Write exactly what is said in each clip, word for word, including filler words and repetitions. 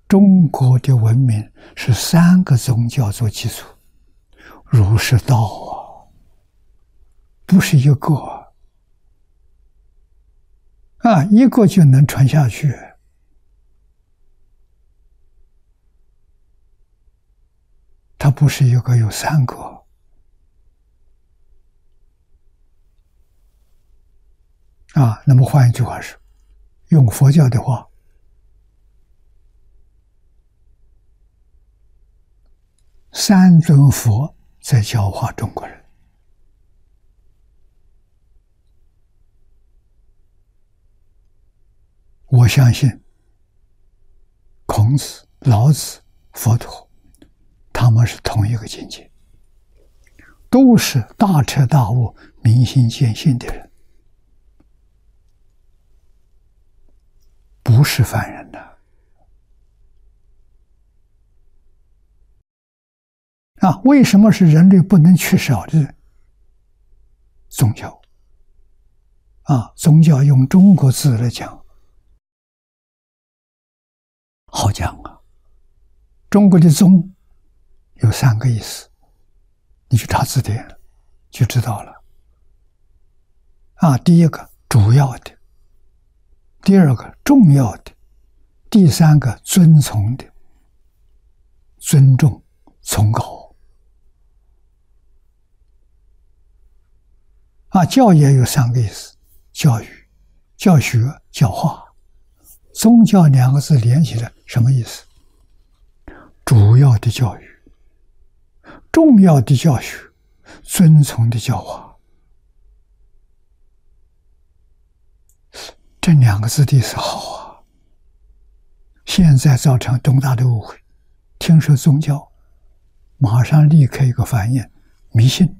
中国的文明是三个宗教做基础，儒释道啊，不是一个啊，一个就能传下去。它不是一个，有三个啊。那么换一句话说，用佛教的话，三尊佛在教化中国人。我相信孔子、老子、佛陀，他们是同一个境界，都是大彻大悟、明心见性的人，不是凡人呐。啊，为什么是人类不能缺少的宗教？啊，宗教用中国字来讲，好讲啊。中国的宗有三个意思，你去查字典就知道了。啊，第一个主要的，第二个重要的，第三个遵从的，尊重、崇高。啊，教也有三个意思：教育、教学、教化。宗教两个字连起来什么意思？主要的教育，重要的教学，遵从的教化。这两个字的意思好啊。现在造成东大的误会，听说宗教，马上立刻一个反应：迷信。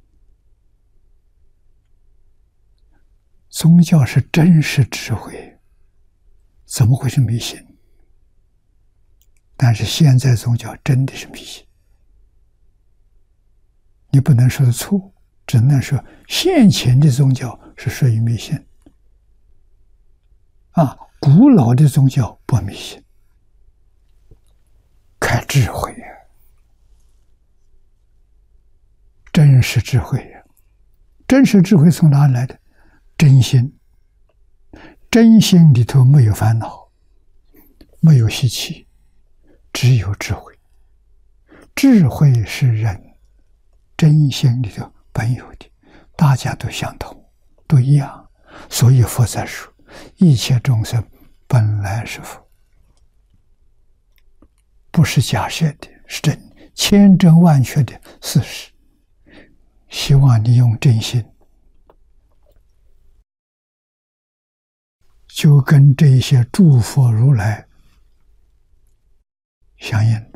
宗教是真实智慧，怎么会是迷信？但是现在宗教真的是迷信，你不能说的错，只能说现前的宗教是属于迷信。啊，古老的宗教不迷信，开智慧呀，真实智慧呀。真实智慧从哪里来的？真心，真心里头没有烦恼，没有习气，只有智慧。智慧是人真心里头本有的，大家都相同，都一样。所以佛才说，一切众生本来是佛，不是假设的，是真，千真万确的事实。希望你用真心，就跟这些诸佛如来相应。